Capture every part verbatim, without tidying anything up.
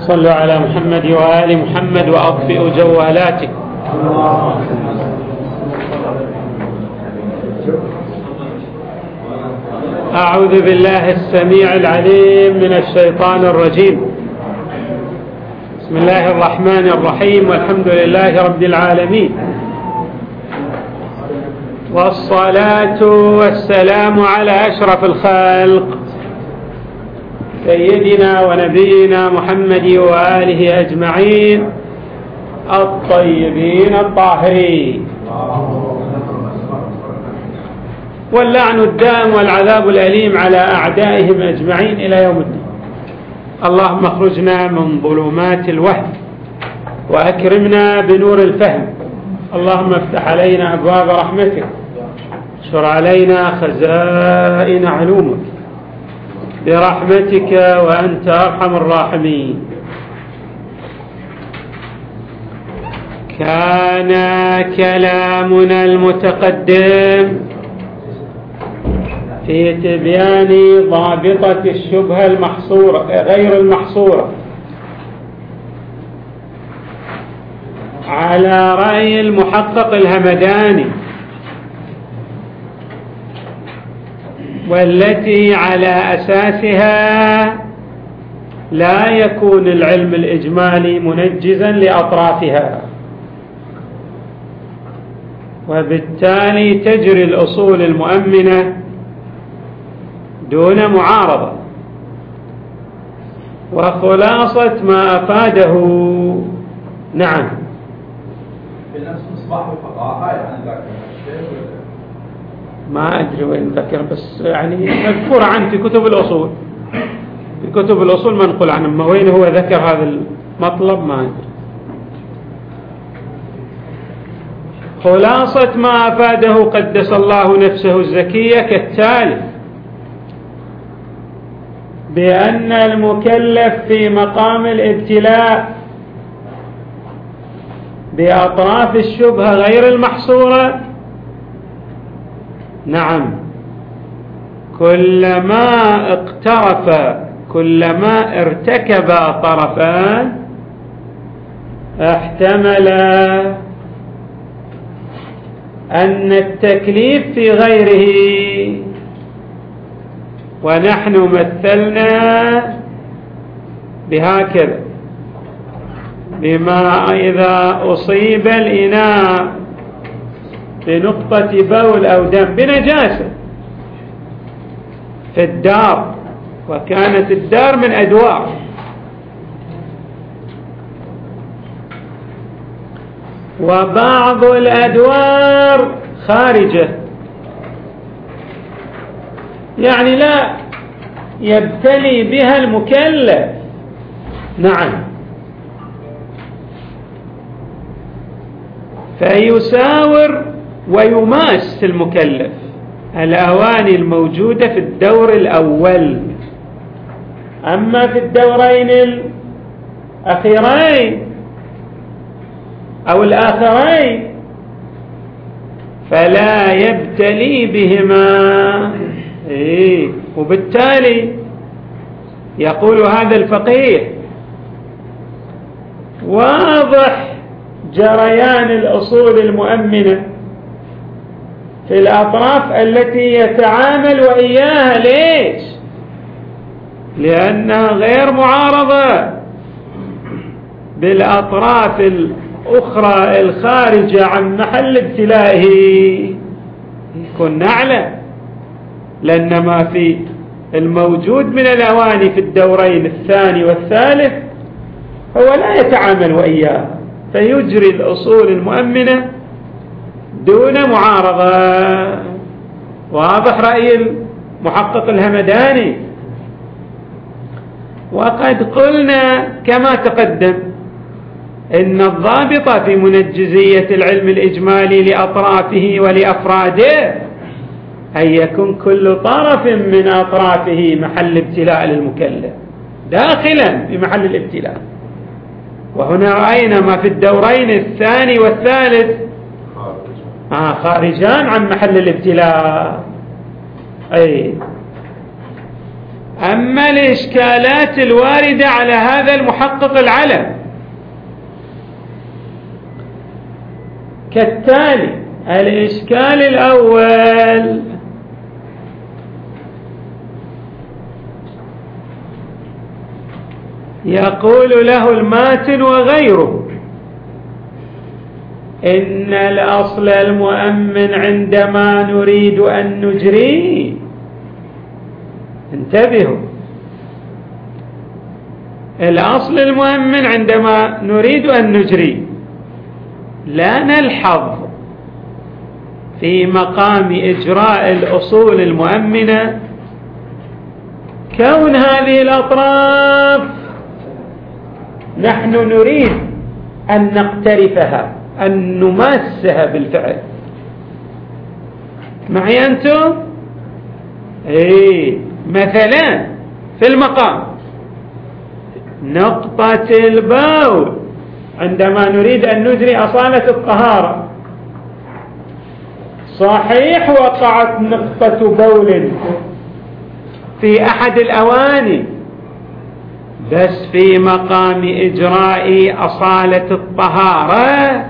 صلوا على محمد وآل محمد وأطفئوا جوالاتكم. أعوذ بالله السميع العليم من الشيطان الرجيم. بسم الله الرحمن الرحيم، والحمد لله رب العالمين، والصلاة والسلام على أشرف الخلق سيدنا ونبينا محمد وآله أجمعين الطيبين الطاهرين، واللعن الدائم والعذاب الأليم على أعدائهم أجمعين إلى يوم الدين. اللهم اخرجنا من ظلمات الوهم وأكرمنا بنور الفهم. اللهم افتح علينا أبواب رحمتك، اشر علينا خزائن علومك برحمتك وأنت أرحم الراحمين. كان كلامنا المتقدم في تبيان ضابطة الشبهة المحصورة غير المحصورة على رأي المحقق الهمداني، والتي على أساسها لا يكون العلم الإجمالي منجزا لأطرافها، وبالتالي تجري الأصول المؤمنة دون معارضة. وخلاصة ما أفاده نعم في نفس مصباح الفقهاء يعني ذاك ما أدري وين ذكر، بس يعني مذكور عنه في كتب الأصول، في كتب الأصول منقول عنه، ما وين هو ذكر هذا المطلب ما أدري. خلاصة ما أفاده قدس الله نفسه الزكية كالتالي: بأن المكلف في مقام الابتلاء بأطراف الشبهة غير المحصورة، نعم، كلما اقترف كلما ارتكب طرفان احتمل أن التكليف في غيره. ونحن مثلنا بهكذا: بما إذا أصيب الإناء بنقطة بول أو دم بنجاسة في الدار، وكانت الدار من أدوار، وبعض الأدوار خارجة، يعني لا يبتلي بها المكلف، نعم، فيساور ويماس المكلف الأواني الموجودة في الدور الأول. أما في الدورين الأخيرين أو الآخرين فلا يبتلي بهما. إيه؟ وبالتالي يقول هذا الفقيه: واضح جريان الأصول المؤمنة في الأطراف التي يتعامل وإياها. ليش؟ لأنها غير معارضة بالأطراف الأخرى الخارجة عن محل ابتلائه. كنا نعلم لأن ما في الموجود من الأواني في الدورين الثاني والثالث هو لا يتعامل وإياه، فيجري الأصول المؤمنة دون معارضة. واضح رأي المحقق الهمداني. وقد قلنا كما تقدم إن الضابط في منجزية العلم الإجمالي لأطرافه ولأفراده أن يكون كل طرف من أطرافه محل ابتلاء للمكلف، داخلا في محل الابتلاء. وهنا رأينا ما في الدورين الثاني والثالث آه خارجان عن محل الابتلاء. أي أما الإشكالات الواردة على هذا المحقق العلم كالتالي: الإشكال الأول: يقول له الماتن وغيره إن الأصل المؤمن عندما نريد أن نجري، انتبهوا، الأصل المؤمن عندما نريد أن نجري لا نلحظ في مقام إجراء الأصول المؤمنة كون هذه الأطراف نحن نريد أن نقترفها، أن نماسها بالفعل. معي أنتم؟ إيه، مثلا في المقام نقطة البول عندما نريد أن نجري أصالة الطهارة، صحيح وقعت نقطة بول في أحد الأواني، بس في مقام إجراء أصالة الطهارة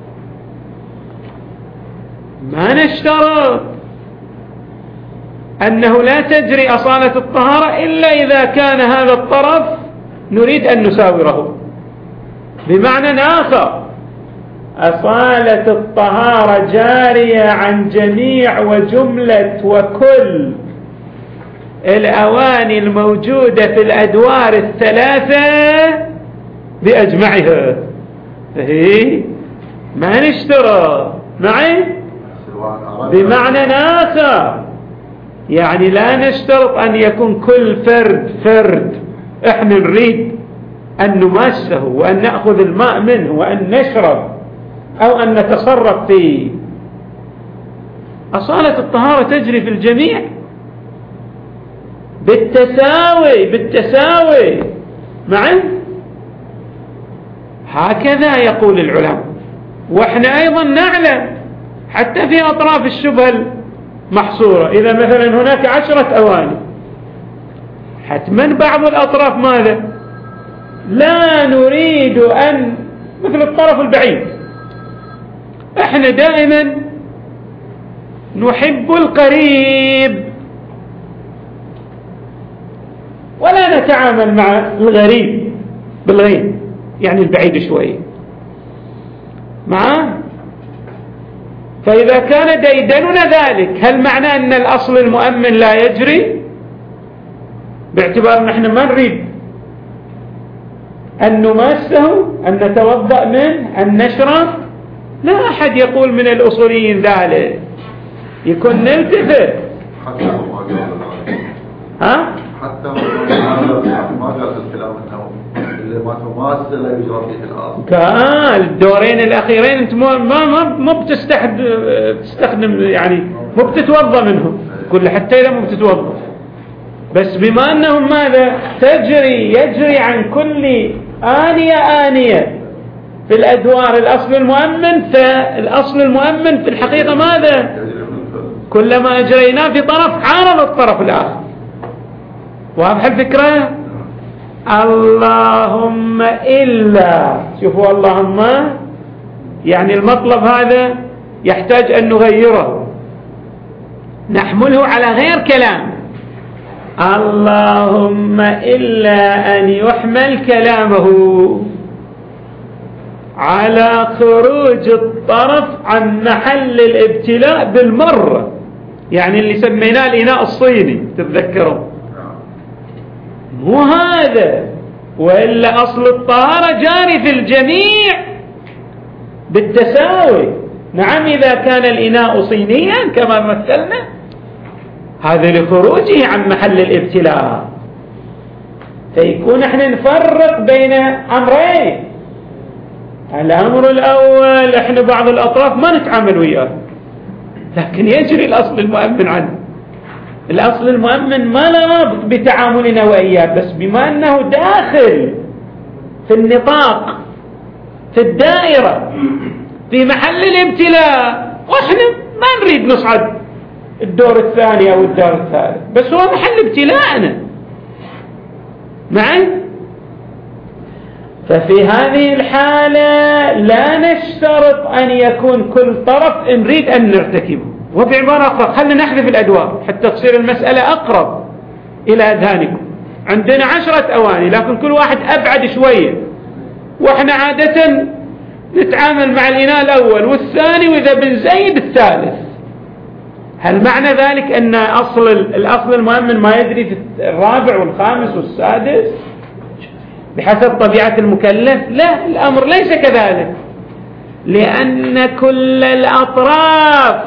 ما نشترط أنه لا تجري أصالة الطهارة إلا إذا كان هذا الطرف نريد أن نساوره. بمعنى آخر، أصالة الطهارة جارية عن جميع وجملة وكل الأواني الموجودة في الأدوار الثلاثة بأجمعها. هي ما نشترط معي. بمعنى آخر، يعني لا نشترط أن يكون كل فرد فرد إحنا نريد أن نمسه وأن نأخذ الماء منه وأن نشرب أو أن نتصرف فيه. أصالة الطهارة تجري في الجميع بالتساوي بالتساوي معا. هكذا يقول العلماء، وإحنا أيضا نعلم حتى في أطراف الشبهة المحصورة، إذا مثلا هناك عشرة أواني حتما بعض الأطراف ماذا؟ لا نريد أن، مثل الطرف البعيد، إحنا دائما نحب القريب ولا نتعامل مع الغريب بالغيب، يعني البعيد شوي معه. فإذا كان ديدننا ذلك، هل معنى أن الأصل المؤمن لا يجري؟ باعتبار نحن ما نريد أن نمسه، أن نتوضأ منه، أن نشرب. لا أحد يقول من الأصوليين ذلك، يكون نلتفت. ها؟ حتى ما قال الكلام انه اللي ما تماس لا يجرى فيه الاصل. كان الدورين الاخيرين انت ما ما ما بتستخدم، يعني مو بتتوضا منهم كل، حتى اذا مو بتتوضا، بس بما انهم ماذا تجري يجري عن كل آنية آنية في الأدوار الأصل المؤمن، فالأصل المؤمن في الحقيقة ماذا؟ كلما أجريناه في طرف عارض الطرف الآخر. واضح الفكرة؟ اللهم إلا، شوفوا اللهم، يعني المطلب هذا يحتاج أن نغيره، نحمله على غير كلام. اللهم إلا أن يحمل كلامه على خروج الطرف عن محل الابتلاء بالمرة، يعني اللي سميناه الإناء الصيني، تتذكروا؟ مو هذا، وإلا أصل الطهارة جاري في الجميع بالتساوي. نعم، إذا كان الإناء صينيا كما مثلنا، هذا لخروجه عن محل الابتلاء، فيكون احنا نفرق بين أمرين. الأمر الأول، احنا بعض الأطراف ما نتعامل وياه، لكن يجري الأصل المؤمن عنه. الأصل المؤمن ما لا رابط بتعاملنا وإياه، بس بما أنه داخل في النطاق، في الدائرة، في محل الابتلاء، وإحنا ما نريد نصعد الدور الثاني أو الدور الثالث، بس هو محل ابتلاءنا، معي؟ ففي هذه الحالة لا نشترط أن يكون كل طرف نريد أن نرتكبه. وبعبارة أخرى خلنا نحذف الأدوار حتى تصير المسألة أقرب إلى أذهانكم. عندنا عشرة أواني لكن كل واحد أبعد شوية، وإحنا عادة نتعامل مع الإناء الأول والثاني وإذا بنزيد الثالث. هل معنى ذلك أن أصل الأصل المؤمن ما يدري في الرابع والخامس والسادس بحسب طبيعة المكلف؟ لا، الأمر ليس كذلك، لأن كل الأطراف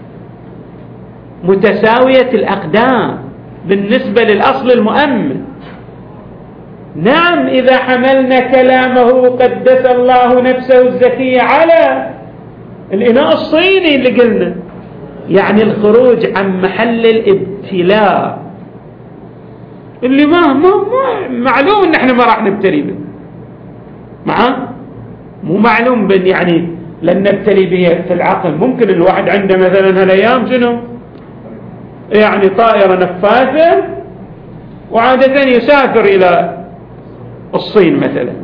متساوية الأقدام بالنسبة للأصل المؤمن. نعم، إذا حملنا كلامه قدس الله نفسه الزكية على الإناء الصيني اللي قلنا، يعني الخروج عن محل الابتلاء اللي ما, ما, ما معلوم ان احنا ما راح نبتلي به، معاه مو معلوم بن يعني لن نبتلي به في العقل. ممكن الواحد عنده مثلا هالايام شنو يعني طائرة نفاثة وعادة يسافر الى الصين مثلا،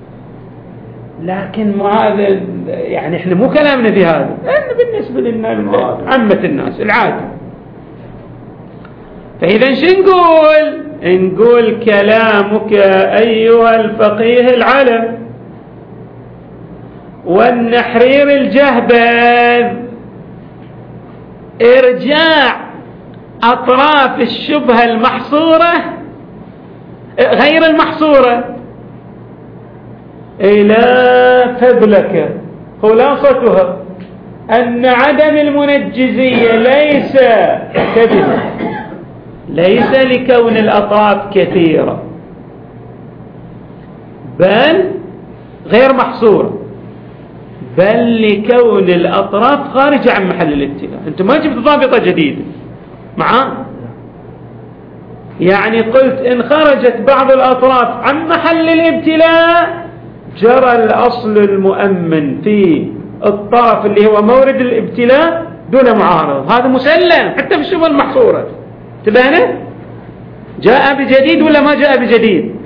لكن ما هذا يعني احنا مو كلامنا في هذا، لأن بالنسبة لنا عامة الناس العادة. فإذا شو نقول؟ نقول كلامك أيها الفقيه العلم والنحرير الجهبذ ارجاع أطراف الشبهة المحصورة غير المحصورة إلى فبلك. خلاصتها أن عدم المنجزية ليس كذبا، ليس لكون الأطراف كثيرة، بل غير محصورة، بل لكون الأطراف خارجة عن محل الابتلاء. أنت ما جبت ضابطة جديدة معاه، يعني قلت إن خرجت بعض الأطراف عن محل الابتلاء جرى الأصل المؤمن في الطرف اللي هو مورد الابتلاء دون معارض. هذا مسلم حتى في الشبهة المحصورة. تبانه جاء بجديد ولا ما جاء بجديد؟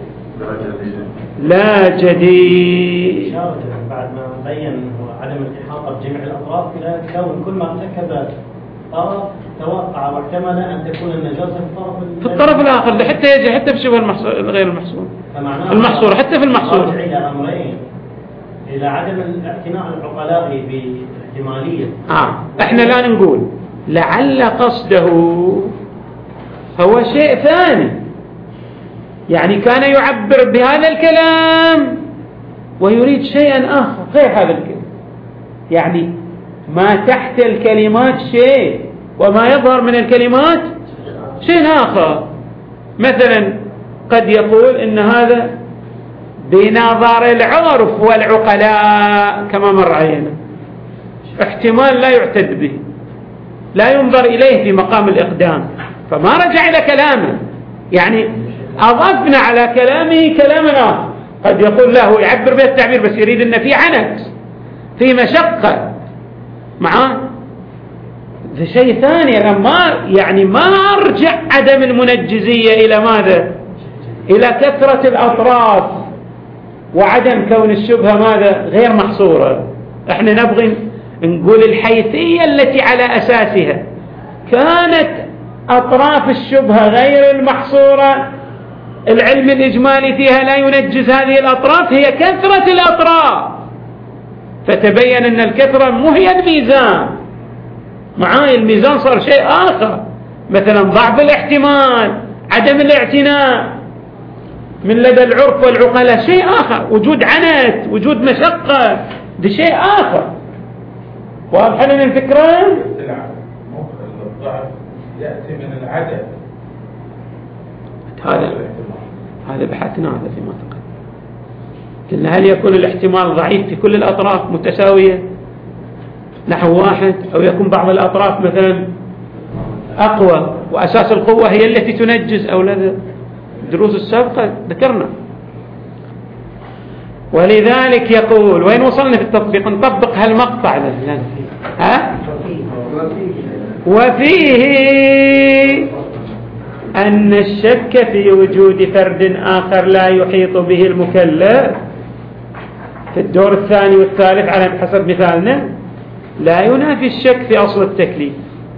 لا جديد. بعد ما بين عدم الإحاطة بجميع الأطراف إلى كون كل ما ارتكب طرف توقع واحتمل أن تكون النجاسة في الطرف في الطرف الآخر، حتى يجي حتى في الشبهة غير المحصور المحصور حتى في المحصور. إلى أمرين: إلى عدم الاعتناء العقلاء بالاحتمالية. آه إحنا لا نقول لعل قصده هو شيء ثاني، يعني كان يعبر بهذا الكلام ويريد شيئا آخر غير هذا الكلام، يعني ما تحت الكلمات شيء وما يظهر من الكلمات شيء آخر. مثلا قد يقول إن هذا بنظر العرف والعقلاء كما مر علينا احتمال لا يعتد به، لا ينظر إليه في مقام الإقدام، فما رجع إلى كلامه، يعني أضفنا على كلامه كلاما آخر. قد يقول له يعبر به التعبير بس يريد أن في عنت في مشقة معاه في شيء ثاني. أنا ما يعني ما أرجع عدم المنجزية إلى ماذا؟ إلى كثرة الأطراف وعدم كون الشبهة ماذا؟ غير محصورة. احنا نبغي نقول الحيثية التي على أساسها كانت أطراف الشبهة غير المحصورة، العلم الإجمالي فيها لا ينجز هذه الأطراف، هي كثرة الأطراف. فتبين أن الكثرة مو هي الميزان، معاي الميزان صار شيء آخر، مثلا ضعف الاحتمال، عدم الاعتناء من لدى العرف والعقلاء شيء آخر، وجود عنت، وجود مشقة، ده شيء آخر. واضح لنا الفكرة؟ الضعف يأتي من العدد. هذا هذا بحثنا هذا فيما تقدم. قلنا هل يكون الاحتمال ضعيف في كل الأطراف متساوية نحو واحد، أو يكون بعض الأطراف مثلا أقوى وأساس القوة هي التي تنجز، أو لا؟ الدروس السابقة ذكرنا. ولذلك يقول وين وصلنا في التطبيق؟ نطبق هالمقطع ذا. ها؟ وفيه أن الشك في وجود فرد آخر لا يحيط به المكلف في الدور الثاني والثالث على حسب مثالنا لا ينافي الشك في أصل التكليف،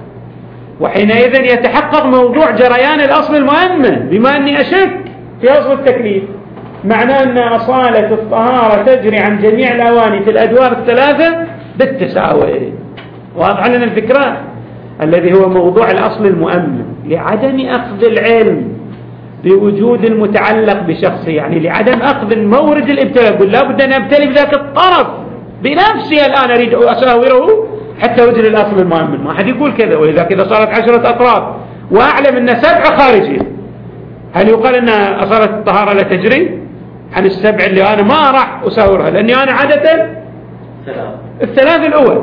وحينئذ يتحقق موضوع جريان الأصل المؤمن. بما أني أشك في أصل التكليف معناه أن أصالة الطهارة تجري عن جميع الأواني في الأدوار الثلاثة بالتساوي. واضح لنا الفكرة؟ الذي هو موضوع الأصل المؤمن لعدم أخذ العلم بوجود المتعلق بشخصه، يعني لعدم أخذ مورد الابتلاء. يقول لا بد أن أبتلي بذاك الطرف بنفسي الآن أريد أساوره حتى وجد الأصل المؤمن. ما حد يقول كذا. وإذا كذا صارت عشرة أطراف وأعلم أن سبع خارجين، هل يقال أن أصالة الطهارة لا تجري عن السبع اللي أنا ما راح أساورها؟ لأني أنا عادة الثلاث الأول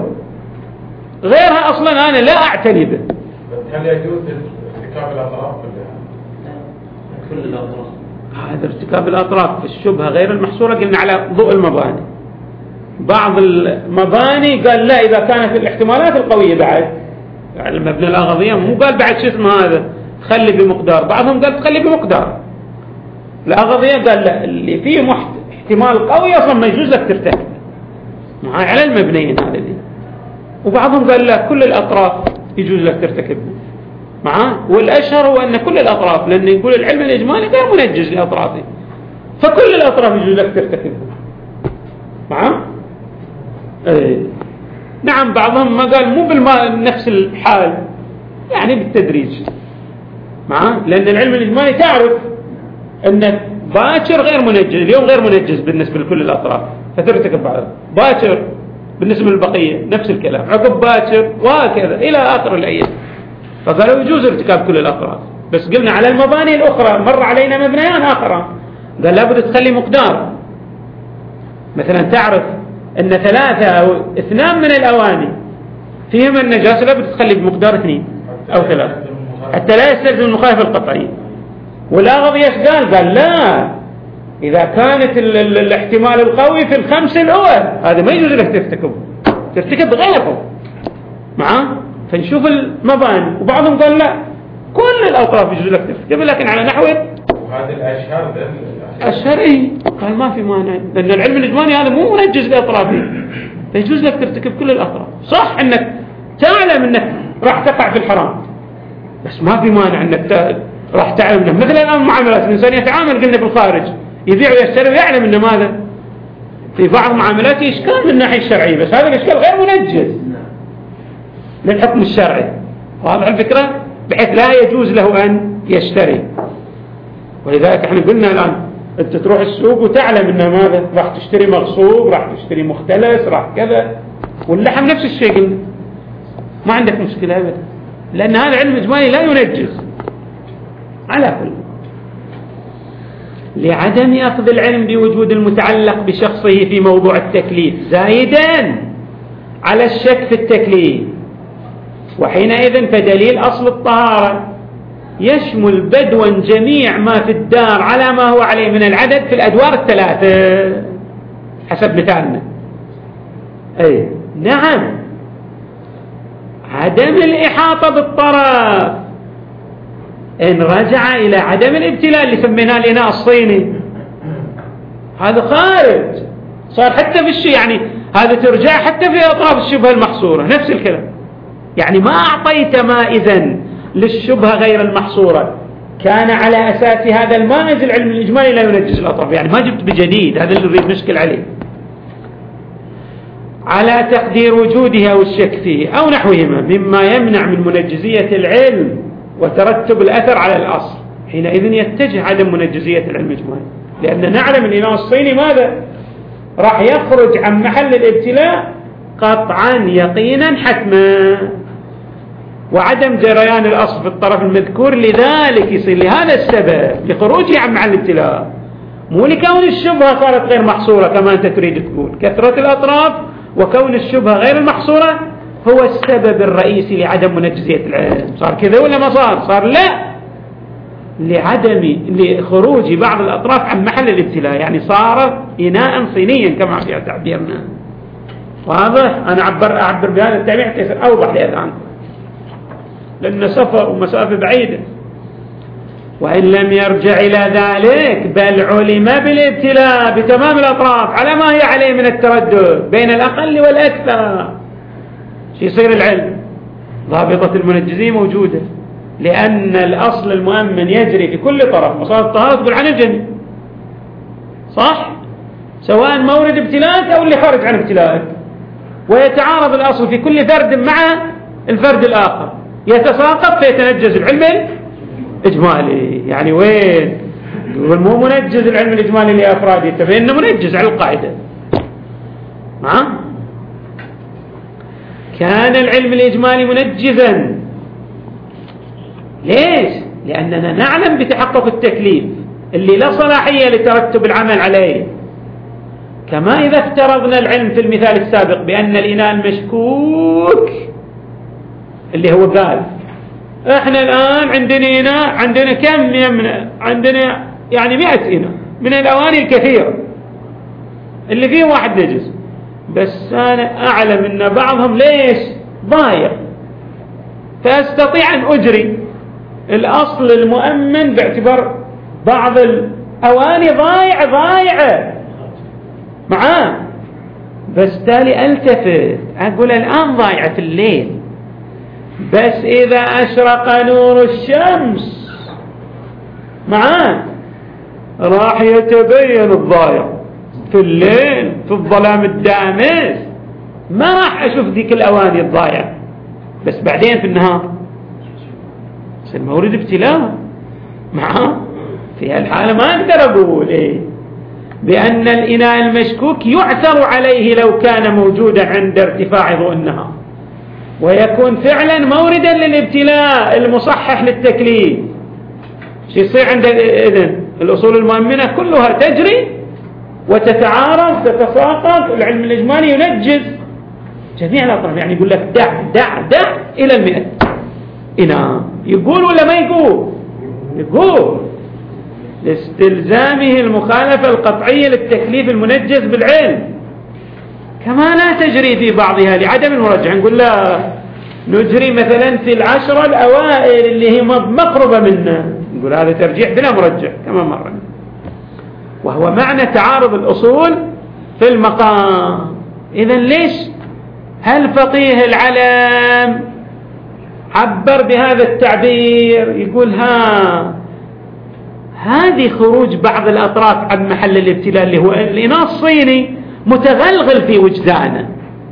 غيرها أصلا أنا لا أعتني به. هل يجوز ارتكاب الأطراف كلها؟ كل الأطراف. هذا ارتكاب الأطراف في الشبهة غير المحصورة قلنا على ضوء المباني. بعض المباني قال لا إذا كانت الاحتمالات القوية بعد يعني المبنى الأغضية مو قال بعد شو اسمه هذا تخلي بمقدار، بعضهم قال تخلي بمقدار. الأغضية قال لا اللي فيه محت... احتمال قوي أصلا ما يجوز لك ترتكب معاي على المبنيين هذا اللي. وبعضهم قال لا كل الأطراف يجوز لك ترتكب معاه. والأشهر هو أن كل الأطراف، لأن يقول العلم الإجمالي غير منجز لأطرافه، فكل الأطراف يجوز لك ترتكب معاه. ايه. نعم بعضهم ما قال مو بالماء نفس الحال يعني بالتدريج معاه، لأن العلم الإجمالي تعرف أن باكر غير منجز، اليوم غير منجز بالنسبة لكل الأطراف فترتكب بعضها، باكر بالنسبة للبقية نفس الكلام، عقب باكر وهكذا إلى آخر الأيام. فقالوا يجوز ارتكاب كل الأطراف، بس قلنا على المباني الأخرى مر علينا مبنيان آخران قال لابد تخلي مقدار. مثلا تعرف أن ثلاثة أو اثنان من الأواني فيهم النجاسة لابد تخلي بمقدار اثنين أو ثلاثة حتى لا يستلزم المخالفة القطعية. والأغضي ايش قال؟ قال لا إذا كانت ال ال الاحتمال القوي في الخمس الأول هذا ما يجوز لك ترتكب ترتكب غيره معاه. فنشوف المباني وبعضهم قال لا كل الأطراف يجوز لك ترتكب لكن على نحو وهذا الأشهر أشهر إيه قال ما في مانع، لأن العلم الإجمالي هذا مو منجز لأطرافه فيجوز لك ترتكب كل الأطراف. صح أنك تعلم أنك راح تقع في الحرام بس ما في مانع أنك راح تعلم أنه مثل الآن معاملات الإنسان يتعامل قلنا بالخارج يبيع ويشتري ويعلم أن ماذا في بعض معاملاته إشكال من الناحية الشرعية، بس هذا الإشكال غير منجز للحكم الشرعي. واضح الفكرة؟ بحيث لا يجوز له أن يشتري. ولذلك احنا قلنا الآن أنت تروح السوق وتعلم أن ماذا راح تشتري مغصوب راح تشتري مختلس راح كذا، واللحم نفس الشيء قلنا ما عندك مشكلة أبدا، لأن هذا علم إجمالي لا ينجز. على كل لعدم أخذ العلم بوجود المتعلق بشخصه في موضوع التكليف زائدا على الشك في التكليف، وحينئذ فدليل أصل الطهارة يشمل بدوا جميع ما في الدار على ما هو عليه من العدد في الأدوار الثلاثة حسب مثالنا. أي نعم عدم الإحاطة بالطرف إن رجع إلى عدم الابتلاء اللي سميناه الإناء الصيني هذا خارج صار حتى في الشيء، يعني هذا ترجع حتى في أطراف الشبهة المحصورة نفس الكلام. يعني ما أعطيت مائزا للشبهة غير المحصورة كان على أساس هذا المائز العلم الإجمالي لا ينجز الأطراف، يعني ما جبت بجديد، هذا اللي نريد نشكل عليه على تقدير وجودها أو الشك فيه أو نحوهما مما يمنع من منجزية العلم وترتب الأثر على الأصل. حينئذ يتجه عدم منجزية العلم الإجمالي، لأن نعلم الإناء الصيني ماذا راح يخرج عن محل الابتلاء قطعا يقينا حتما، وعدم جريان الأصل في الطرف المذكور لذلك يصير لهذا السبب لخروجه عن محل الابتلاء، مو لكون الشبهة صارت غير محصورة كما أنت تريد تقول. كثرة الأطراف وكون الشبهة غير المحصورة هو السبب الرئيسي لعدم منجزية العلم. صار كذا ولا ما صار؟ صار لا لعدم لخروج بعض الأطراف عن محل الابتلاء، يعني صار إناء صينيا كما في تعبيرنا. واضح؟ أنا أعبر, أعبر بهذا التعبير يصير أوضح لأذهانكم لأن سفر ومسافة بعيدة. وإن لم يرجع إلى ذلك بل علم بالابتلاء بتمام الأطراف على ما هي عليه من التردد بين الأقل والأكثر، شو يصير العلم؟ ضابطة المنجزية موجودة، لأن الأصل المؤمن يجري في كل طرف، مصادر الطهارة تقول عن الجميع، صح؟ سواء مورد ابتلاءك أو اللي خارج عن ابتلاءك، ويتعارض الأصل في كل فرد مع الفرد الآخر، يتساقط فيتنجز العلم الإجمالي. يعني وين؟ يقول مو منجز العلم الإجمالي لأفراده، فإنه منجز على القاعدة. ها؟ كان العلم الإجمالي منجزا. ليش؟ لأننا نعلم بتحقق التكليف اللي لا صلاحية لترتب العمل عليه، كما إذا افترضنا العلم في المثال السابق بأن الإناء المشكوك اللي هو قال احنا الآن عندنا إناء، عندنا كم يمنع، عندنا يعني مئة إناء من الأواني الكثيرة اللي فيه واحد نجس، بس أنا أعلم أن بعضهم ليش ضايع، فأستطيع أن أجري الأصل المؤمن باعتبار بعض الأواني ضايعة ضايعة معاه، بس تالي ألتفت أقول الآن ضايعة في الليل، بس إذا أشرق نور الشمس معاه راح يتبين الضايع في الليل في الظلام الدامس، ما راح أشوف ذيك الأواني الضايعة، بس بعدين في النهار المورد ابتلاء معاه، في هالحالة ما أقدر أقول إيه بأن الإناء المشكوك يعثر عليه لو كان موجودا عند ارتفاع ضوء النهار، ويكون فعلا موردا للابتلاء المصحح للتكليف. شو يصير عند إذن الأصول المؤمنة كلها تجري وتتعارض تتساقط، العلم الإجمالي ينجز جميع الأطراف، يعني يقول لك دع دع دع إلى المئة إناء، يقول ولا ما يقول؟ يقول لاستلزامه المخالفة القطعية للتكليف المنجز بالعلم، كما لا تجري في بعضها لعدم المرجح. نقول لا نجري مثلا في العشرة الأوائل اللي هي مقربة منا، نقول هذا ترجيح بلا مرجح كما مر، وهو معنى تعارض الأصول في المقام. إذن ليش هل فقيه العلم عبر بهذا التعبير؟ يقول ها هذه خروج بعض الأطراف عن محل الابتلاء اللي هو الإناء الصيني متغلغل في وجدانه،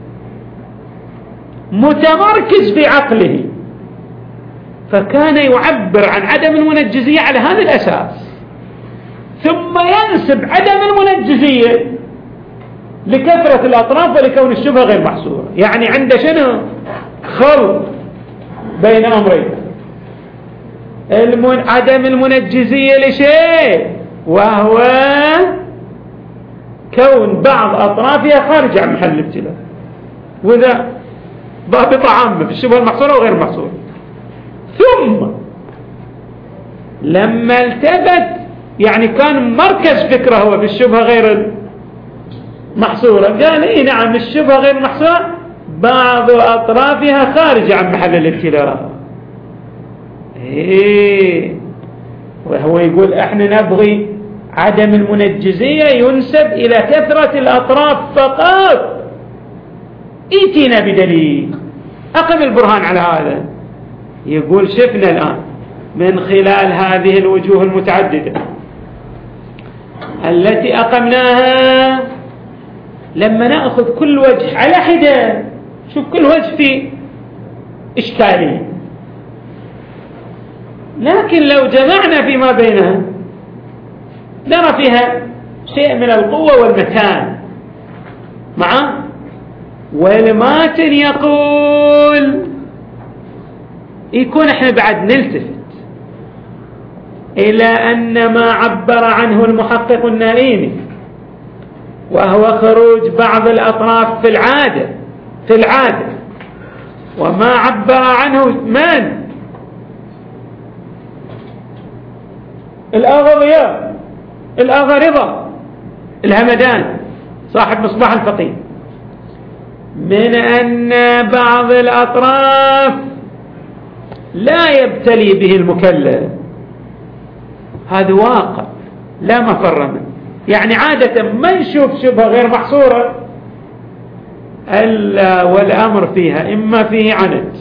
متمركز في عقله، فكان يعبر عن عدم المنجزية على هذا الأساس، ثم ينسب عدم المنجزية لكثرة الأطراف ولكون الشبهة غير محصورة. يعني عنده شنو؟ خلط بين أمرين، المن... عدم المنجزية لشيء وهو كون بعض أطرافها خارج عن محل الابتلاء، وذا ضابطة عامة في الشبهة المحصورة وغير محصورة. ثم لما التفت يعني كان مركز فكرة هو في الشبهة غير محصورة، قال إيه نعم الشبهة غير محصورة بعض أطرافها خارج عن محل الابتلاء. إيه وهو يقول احنا نبغي عدم المنجزية ينسب إلى كثرة الأطراف فقط، ائتنا بدليل أقم البرهان على هذا. يقول شفنا الآن من خلال هذه الوجوه المتعددة التي أقمناها، لما نأخذ كل وجه على حدة شوف كل وجه فيه إشكالية، لكن لو جمعنا فيما بينها نرى فيها شيء من القوة والمتان معه. والماتن يقول يكون احنا بعد نلتفت إلى أن ما عبر عنه المحقق النائمي وهو خروج بعض الأطراف في العادة في العادة وما عبر عنه من الأغضياء الأغرضة الهمدان صاحب مصباح الفقيه، من أن بعض الأطراف لا يبتلي به المكلف هذا واقع لا مفر منه. يعني عادة ما نشوف شبهة غير محصورة إلا والأمر فيها إما فيه عنت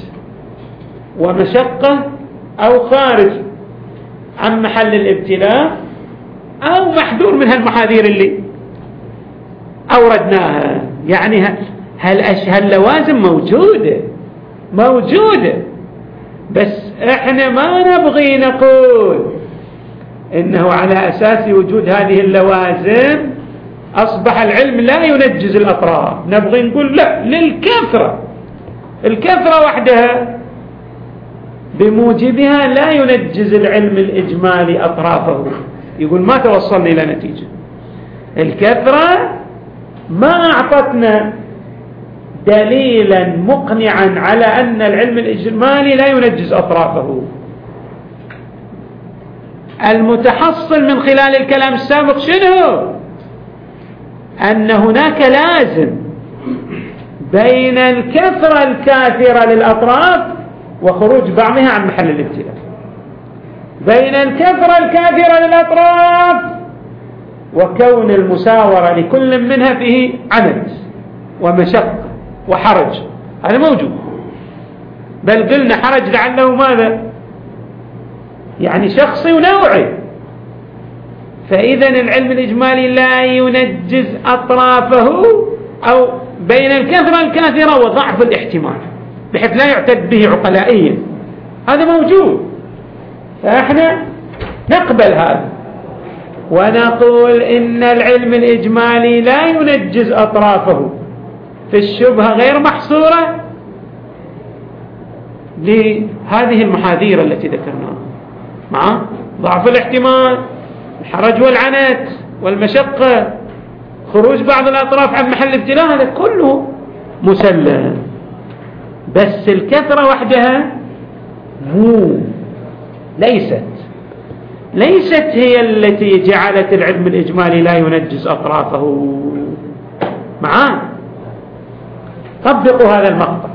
ومشقة أو خارج عن محل الابتلاء أو محذور من هالمحاذير اللي أوردناها. يعني هاللوازم موجودة موجودة، بس احنا ما نبغي نقول انه على اساس وجود هذه اللوازم اصبح العلم لا ينجز الاطراف. نبغي نقول لا، للكثرة، الكثرة وحدها بموجبها لا ينجز العلم الاجمالي اطرافه. يقول ما توصلنا الى نتيجة. الكثرة ما اعطتنا دليلا مقنعا على أن العلم الإجمالي لا ينجز أطرافه. المتحصل من خلال الكلام السابق شنو؟ أن هناك لازم بين الكثرة الكاثرة للأطراف وخروج بعضها عن محل الابتلاء، بين الكثرة الكاثرة للأطراف وكون المساورة لكل منها فيه عنت ومشقة وحرج. هذا موجود، بل قلنا حرج لعله ماذا؟ يعني شخصي ونوعي. فإذا العلم الإجمالي لا ينجز أطرافه أو بين الكثرة الكاثرة وضعف الاحتمال بحيث لا يعتد به عقلائيا. هذا موجود، فإحنا نقبل هذا ونقول إن العلم الإجمالي لا ينجز أطرافه في الشبهة غير محصورة لهذه المحاذير التي ذكرناها، مع ضعف الاحتمال، الحرج والعنت والمشقة، خروج بعض الأطراف عن محل ابتلاء، هذا كله مسلم. بس الكثرة وحدها مو ليست ليست هي التي جعلت العلم الإجمالي لا ينجز أطرافه. معاه طبقوا هذا المقطع.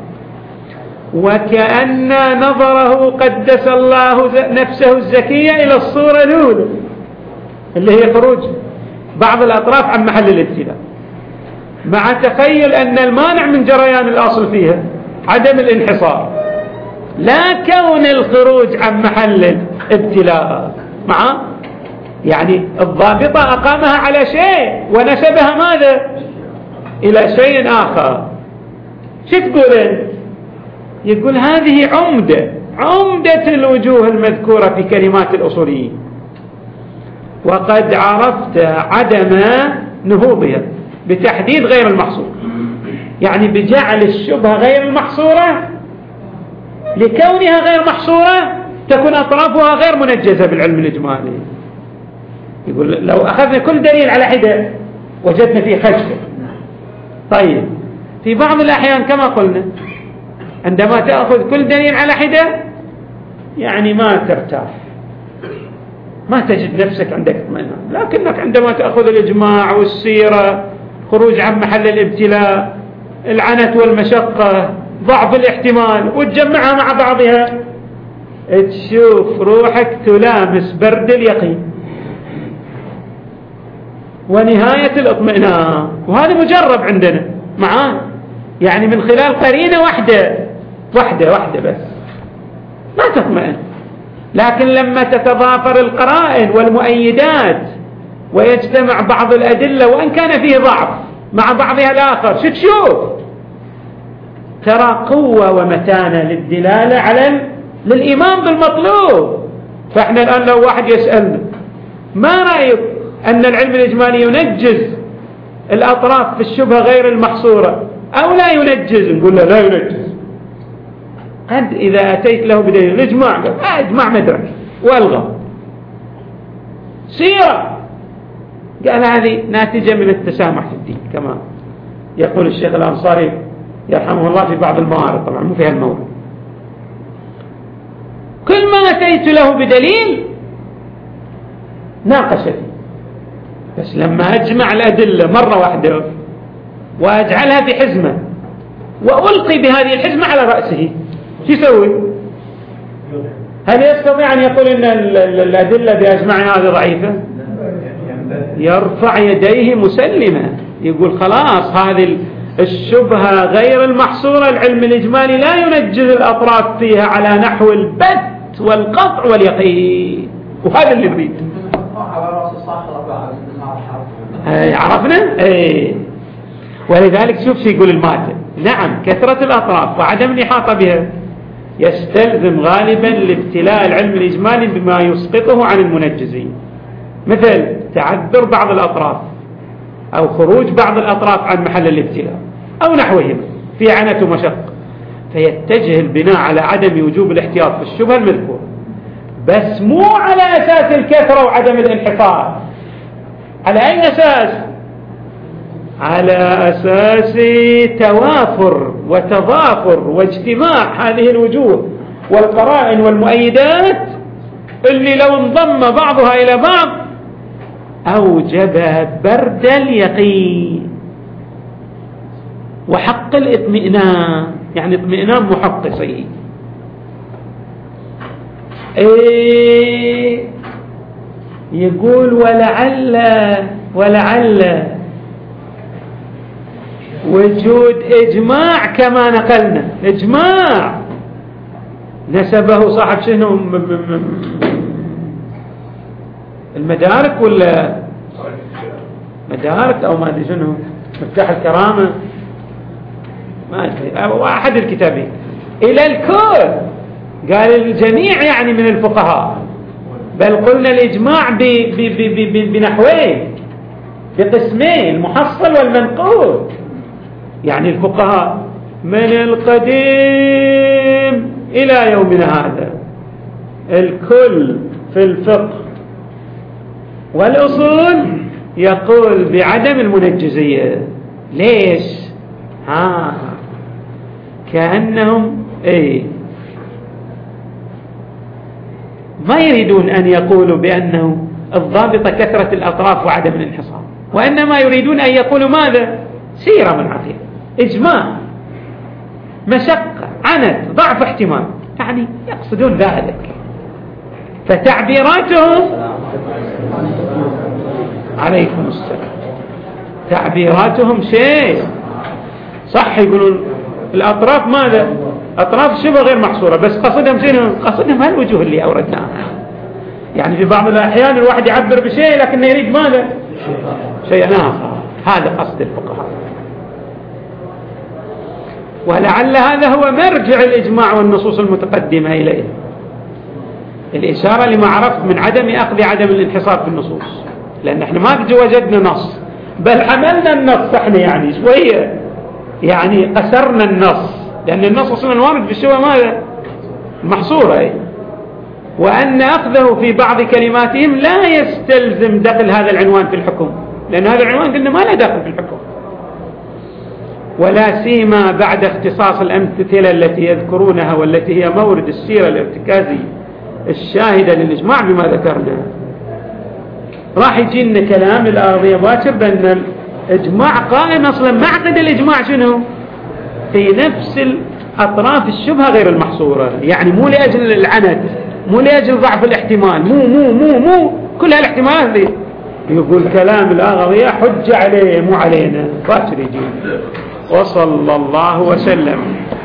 وكأن نظره قدس الله نفسه الزكية إلى الصورة الأولى اللي هي خروج بعض الأطراف عن محل الابتلاء، مع تخيل أن المانع من جريان الأصل فيها عدم الانحصار لا كون الخروج عن محل الابتلاء. مع يعني الضابطة أقامها على شيء ونسبها ماذا إلى شيء آخر. شو تقول انت؟ يقول هذه عمدة عمدة الوجوه المذكورة في كلمات الأصوليين، وقد عرفت عدم نهوضها بتحديد غير المحصور، يعني بجعل الشبهة غير المحصورة لكونها غير محصورة تكون أطرافها غير منجزة بالعلم الإجمالي. يقول لو أخذنا كل دليل على حدة وجدنا فيه خشبة. طيب في بعض الأحيان كما قلنا عندما تأخذ كل دليل على حدة يعني ما ترتاح، ما تجد نفسك عندك اطمئنان. لكنك عندما تأخذ الإجماع والسيرة، خروج عن محل الابتلاء، العنت والمشقة، ضعف الاحتمال، وتجمعها مع بعضها تشوف روحك تلامس برد اليقين ونهاية الاطمئنان. وهذا مجرب عندنا معاه، يعني من خلال قرينة واحدة واحدة واحدة بس ما تطمئن. لكن لما تتضافر القرائن والمؤيدات ويجتمع بعض الأدلة وإن كان فيه ضعف مع بعضها الآخر، شو تشوف؟ ترى قوة ومتانة للدلالة على للإيمان بالمطلوب. فإحنا الآن لو واحد يسألنا ما رأيك أن العلم الإجمالي ينجز الأطراف في الشبهة غير المحصورة أو لا ينجز؟ نقول له لا ينجز. قد إذا أتيت له بدليل الإجماع، قال آه إجماع مدرك والغى. سيرة، قال هذه ناتجة من التسامح في الدين كما يقول الشيخ الأنصاري يرحمه الله في بعض الموارد، طبعا مو فيها المورد. كل ما أتيت له بدليل ناقش فيه، بس لما أجمع الأدلة مرة واحدة وأجعلها في حزمة وألقي بهذه الحزمة على رأسه، شو يسوي؟ هل يستطيع أن يقول إن الأدلة بأجمعها هذه ضعيفة؟ يرفع يديه مسلما، يقول خلاص هذه الشبهة غير المحصورة، العلم الإجمالي لا ينجز الأطراف فيها على نحو البت والقطع واليقين، وهذا اللي نريد. عرفنا؟ ايه. ولذلك شوف شو يقول الماتن، نعم كثرة الأطراف وعدم الإحاطة بها يستلزم غالبا الابتلاء العلم الإجمالي بما يسقطه عن المنجزين، مثل تعذر بعض الأطراف أو خروج بعض الأطراف عن محل الابتلاء أو نحوهم في عنة ومشقة، فيتجه البناء على عدم وجوب الاحتياط في الشبهة المذكورة، بس مو على أساس الكثرة وعدم الانحصار. على أي أساس؟ على أساس توافر وتضافر واجتماع هذه الوجوه والقرائن والمؤيدات اللي لو انضم بعضها إلى بعض أوجب برد اليقين وحق الاطمئنان، يعني اطمئنان محقصي. إيه يقول ولعل ولعل وجود إجماع كما نقلنا، إجماع نسبه صاحب شنو المدارك ولا مدارك أو ما أدري شنو مفتاح الكرامة ما أدري أو أحد الكتابين إلى الكل، قال الجميع يعني من الفقهاء، بل قلنا الإجماع بنحوين بقسمين المحصل والمنقول، يعني الفقهاء من القديم إلى يومنا هذا الكل في الفقه والأصول يقول بعدم المنجزية. ليش؟ ها كأنهم ايه ما يريدون أن يقولوا بأنه الضابط كثرة الأطراف وعدم الانحصار، وإنما يريدون أن يقولوا ماذا؟ سيرة من عقيدة، إجماع، مشقة، عنت، ضعف احتمال، يعني يقصدون ذلك. فتعبيراتهم عليكم السلام تعبيراتهم شيء صح، يقولون الأطراف ماذا؟ أطراف شبه غير محصورة، بس قصدهم شنو؟ قصدهم هالوجوه اللي أوردناها. يعني في بعض الأحيان الواحد يعبر بشيء لكنه يريد ماذا؟ شيء آخر. هذا قصد الفقهاء، ولعل هذا هو مرجع الإجماع والنصوص المتقدمة إليه، الإشارة لما عرفت من عدم أخذ عدم الانحصار في النصوص، لأن احنا ما وجدنا نص، بل حملنا النص احنا يعني شوية، يعني قسرنا النص، لأن النص أصلا وارد في الشبهة ماذا؟ محصورة أي. وأن أخذه في بعض كلماتهم لا يستلزم دخل هذا العنوان في الحكم، لأن هذا العنوان قلنا ما له دخل في الحكم، ولا سيما بعد اختصاص الأمثلة التي يذكرونها والتي هي مورد السيرة الارتكازي الشاهدة للإجماع بما ذكرنا. راح يجينا كلام الأرضية باكر بأن الإجماع قائم أصلا معقد الإجماع شنو؟ في نفس الأطراف الشبهة غير المحصورة، يعني مو لأجل العند، مو لأجل ضعف الاحتمال، مو مو مو مو كل هالاحتمالات دي. يقول كلام الأغضية حج عليه مو علينا، باكر يجينا. وصلى الله وسلم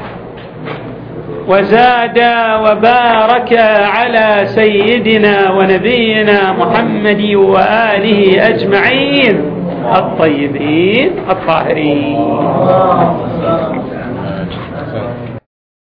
وزاد وبارك على سيدنا ونبينا محمد وآله أجمعين الطيبين الطاهرين.